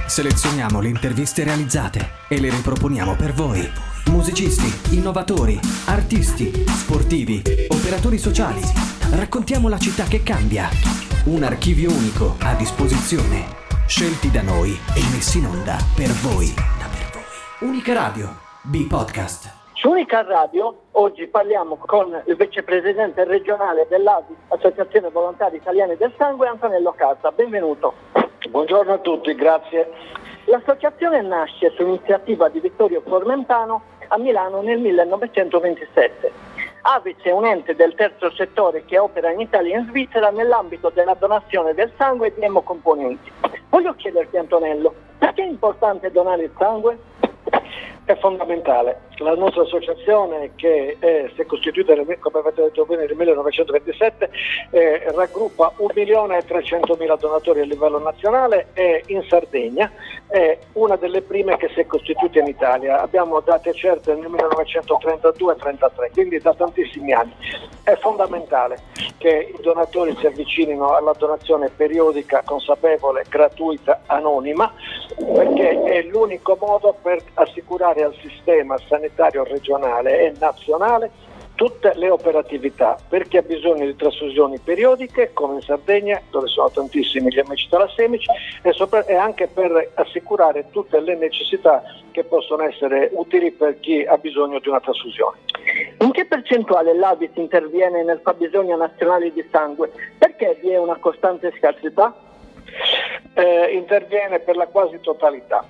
Selezioniamo le interviste realizzate e le riproponiamo per voi. Musicisti, innovatori, artisti, sportivi, operatori sociali. Raccontiamo la città che cambia. Un archivio unico a disposizione. Scelti da noi e messi in onda per voi. Unica Radio, B-Podcast. Su Unica Radio oggi parliamo con il vicepresidente regionale dell'AVIS, Associazione Volontari Italiani del Sangue, Antonello Casa. Benvenuto. Buongiorno a tutti, grazie. L'associazione nasce su iniziativa di Vittorio Formentano a Milano nel 1927. AVIS è un ente del terzo settore che opera in Italia e in Svizzera nell'ambito della donazione del sangue e di emocomponenti. Voglio chiederti, Antonello, perché è importante donare il sangue? È fondamentale. La nostra associazione, che si è costituita, come avete detto bene, nel 1927, raggruppa 1.300.000 donatori a livello nazionale e in Sardegna è una delle prime che si è costituita in Italia. Abbiamo date certe nel 1932-33, quindi da tantissimi anni. È fondamentale che i donatori si avvicinino alla donazione periodica, consapevole, gratuita, anonima, perché è l'unico modo per assicurare al sistema sanitario regionale e nazionale tutte le operatività, per chi ha bisogno di trasfusioni periodiche, come in Sardegna, dove sono tantissimi gli amici talassemici, e anche per assicurare tutte le necessità che possono essere utili per chi ha bisogno di una trasfusione. In che percentuale l'AVIS interviene nel fabbisogno nazionale di sangue? Perché vi è una costante scarsità? Interviene per la quasi totalità,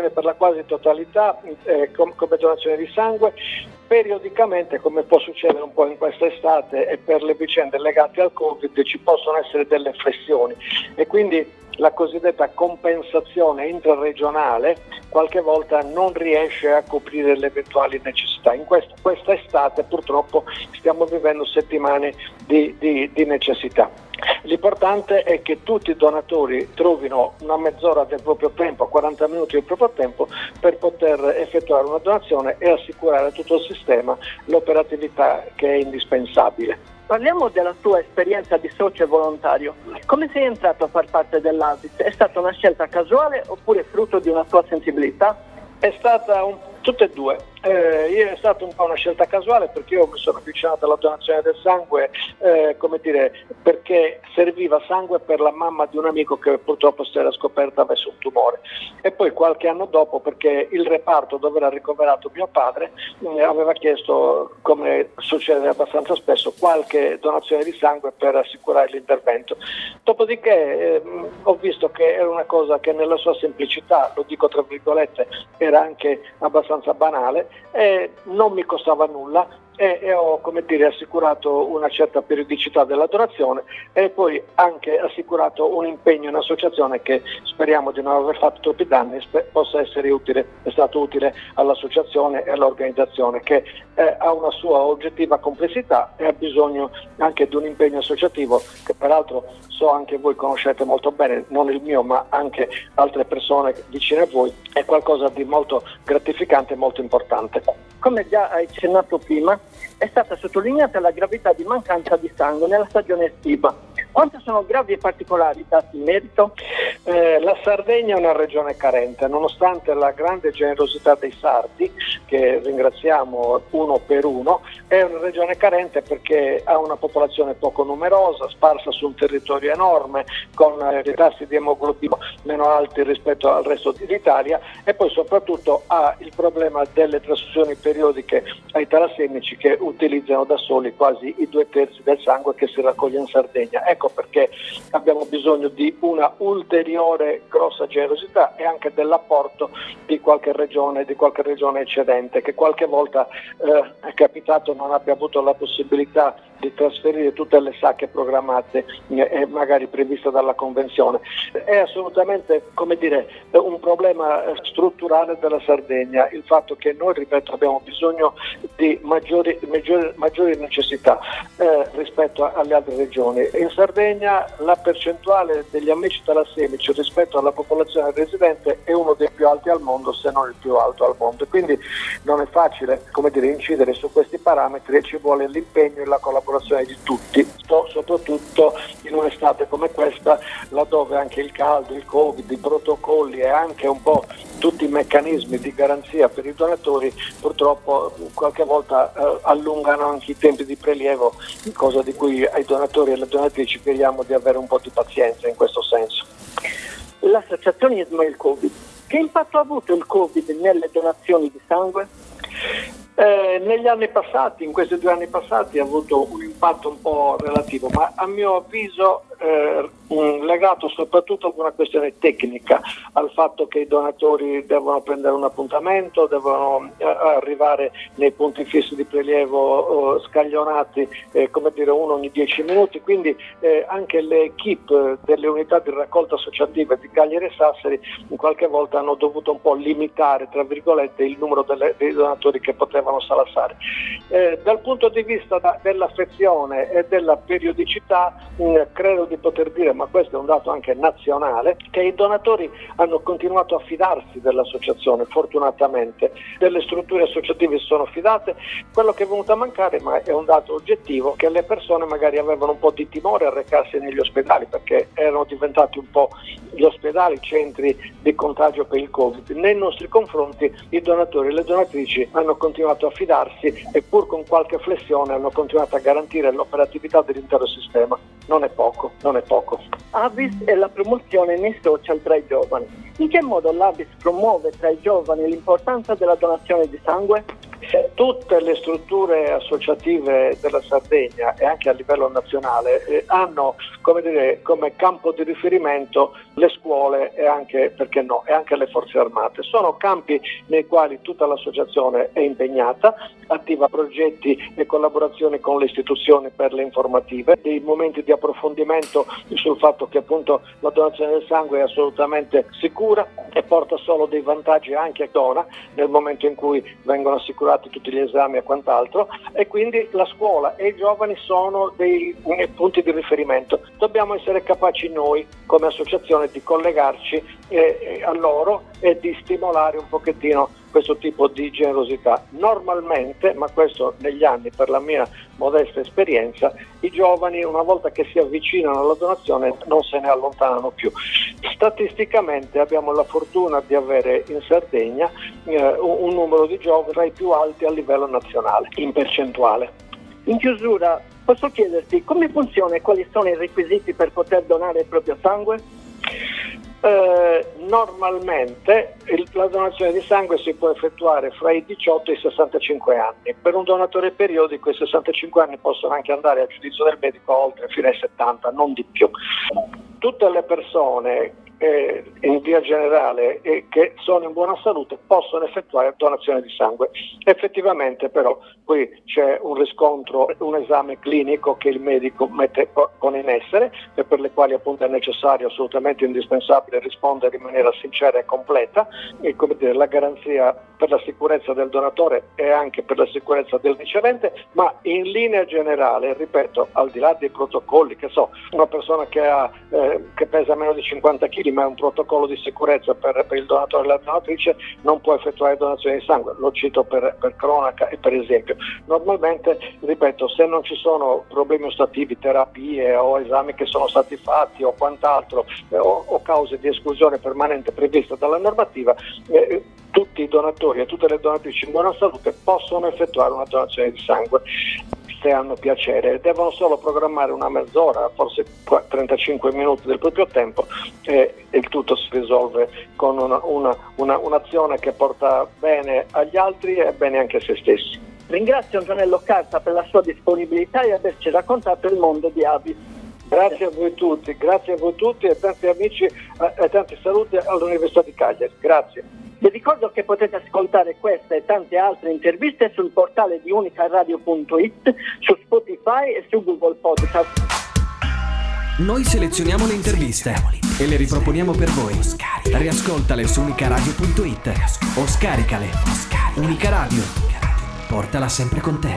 come donazione di sangue. Periodicamente, come può succedere un po' in questa estate e per le vicende legate al Covid, ci possono essere delle flessioni e quindi la cosiddetta compensazione intraregionale qualche volta non riesce a coprire le eventuali necessità. In questa estate purtroppo stiamo vivendo settimane di necessità. L'importante è che tutti i donatori trovino una mezz'ora del proprio tempo, 40 minuti del proprio tempo per poter effettuare una donazione e assicurare a tutto il sistema l'operatività che è indispensabile. Parliamo della tua esperienza di socio e volontario. Come sei entrato a far parte dell'AVIS? È stata una scelta casuale oppure frutto di una tua sensibilità? È stata tutte e due. È stata un po' una scelta casuale, perché io mi sono avvicinato alla donazione del sangue perché serviva sangue per la mamma di un amico che purtroppo si era scoperta avesse un tumore, e poi qualche anno dopo perché il reparto dove era ricoverato mio padre aveva chiesto, come succede abbastanza spesso, qualche donazione di sangue per assicurare l'intervento. Dopodiché ho visto che era una cosa che nella sua semplicità, lo dico tra virgolette, era anche abbastanza banale e non mi costava nulla e ho assicurato una certa periodicità della donazione e poi anche assicurato un impegno in associazione che speriamo di non aver fatto troppi danni, possa essere utile, è stato utile all'associazione e all'organizzazione che ha una sua oggettiva complessità e ha bisogno anche di un impegno associativo che peraltro so anche voi conoscete molto bene, non il mio ma anche altre persone vicine a voi. È qualcosa di molto gratificante e molto importante. Come già hai accennato prima, è stata sottolineata la gravità di mancanza di sangue nella stagione estiva. Quanto sono gravi e particolari i dati in merito? La Sardegna è una regione carente, nonostante la grande generosità dei sardi, che ringraziamo uno per uno, è una regione carente perché ha una popolazione poco numerosa, sparsa su un territorio enorme, con dei tassi di emoglobina meno alti rispetto al resto d'Italia, e poi soprattutto ha il problema delle trasfusioni periodiche ai talassemici che utilizzano da soli quasi i 2/3 del sangue che si raccoglie in Sardegna. Ecco perché abbiamo bisogno di una ulteriore grossa generosità e anche dell'apporto di qualche regione eccedente, che qualche volta è capitato non abbia avuto la possibilità di trasferire tutte le sacche programmate e magari previste dalla Convenzione. È assolutamente, un problema strutturale della Sardegna il fatto che noi, ripeto, abbiamo bisogno di maggiori necessità rispetto alle altre regioni. In Sardegna la percentuale degli amici talassemici rispetto alla popolazione residente è uno dei più alti al mondo, se non il più alto al mondo, e quindi non è facile incidere su questi parametri e ci vuole l'impegno e la collaborazione collaborazione di tutti, soprattutto in un'estate come questa, laddove anche il caldo, il Covid, i protocolli e anche un po' tutti i meccanismi di garanzia per i donatori purtroppo qualche volta allungano anche i tempi di prelievo, cosa di cui ai donatori e alle donatrici chiediamo di avere un po' di pazienza in questo senso. L'associazionismo e il Covid. Che impatto ha avuto il Covid nelle donazioni di sangue? Negli anni passati, in questi 2 anni passati, ha avuto un impatto un po' relativo, ma a mio avviso legato soprattutto ad una questione tecnica, al fatto che i donatori devono prendere un appuntamento, devono arrivare nei punti fissi di prelievo scaglionati, uno ogni 10 minuti, quindi anche le equip delle unità di raccolta associative di Cagliari e Sassari in qualche volta hanno dovuto un po' limitare, tra virgolette, il numero dei donatori che potevano salassare. Dal punto di vista dell'affezione e della periodicità, credo di poter dire, ma questo è un dato anche nazionale, che i donatori hanno continuato a fidarsi dell'associazione, fortunatamente. Delle strutture associative si sono fidate. Quello che è venuto a mancare, ma è un dato oggettivo, che le persone magari avevano un po' di timore a recarsi negli ospedali, perché erano diventati un po' gli ospedali centri di contagio per il Covid. Nei nostri confronti i donatori e le donatrici hanno continuato a fidarsi e pur con qualche flessione hanno continuato a garantire l'operatività dell'intero sistema. Non è poco. ABIS e la promozione nei social tra i giovani. In che modo l'ABIS promuove tra i giovani l'importanza della donazione di sangue? Tutte le strutture associative della Sardegna e anche a livello nazionale hanno come campo di riferimento le scuole e anche, perché no, e anche le forze armate. Sono campi nei quali tutta l'associazione è impegnata, attiva progetti e collaborazioni con le istituzioni per le informative, dei momenti di approfondimento sul fatto che appunto la donazione del sangue è assolutamente sicura e porta solo dei vantaggi anche a dona nel momento in cui vengono assicurati tutti gli esami e quant'altro, e quindi la scuola e i giovani sono dei punti di riferimento. Dobbiamo essere capaci noi come associazione di collegarci a loro e di stimolare un pochettino questo tipo di generosità. Normalmente, ma questo negli anni per la mia modesta esperienza, i giovani una volta che si avvicinano alla donazione non se ne allontanano più. Statisticamente abbiamo la fortuna di avere in Sardegna un numero di giovani tra i più alti a livello nazionale, in percentuale. In chiusura, posso chiederti come funziona e quali sono i requisiti per poter donare il proprio sangue? Normalmente la donazione di sangue si può effettuare fra i 18 e i 65 anni. Per un donatore periodico i 65 anni possono anche andare a giudizio del medico oltre fino ai 70, non di più. Tutte le persone in via generale che sono in buona salute possono effettuare donazione di sangue. Effettivamente però qui c'è un riscontro, un esame clinico che il medico pone in essere e per le quali appunto è necessario, assolutamente indispensabile rispondere in maniera sincera e completa, e la garanzia per la sicurezza del donatore e anche per la sicurezza del ricevente, ma in linea generale, ripeto, al di là dei protocolli, una persona che pesa meno di 50 kg ma è un protocollo di sicurezza per il donatore e la donatrice, non può effettuare donazione di sangue. Lo cito per cronaca e per esempio. Normalmente, ripeto, se non ci sono problemi ostativi, terapie o esami che sono stati fatti o quant'altro o cause di esclusione permanente previste dalla normativa, tutti i donatori e tutte le donatrici in buona salute possono effettuare una donazione di sangue se hanno piacere. Devono solo programmare una mezz'ora, forse 35 minuti del proprio tempo e il tutto si risolve con un'azione che porta bene agli altri e bene anche a se stessi. Ringrazio Antonello Carta per la sua disponibilità e averci raccontato il mondo di ABIS. Grazie a voi tutti e tanti amici e tanti saluti all'Università di Cagliari. Grazie. Vi ricordo che potete ascoltare questa e tante altre interviste sul portale di unicaradio.it, su Spotify e su Google Podcast. Noi selezioniamo le interviste e le riproponiamo per voi. Riascoltale su unicaradio.it o scaricale. Unica Radio. Portala sempre con te.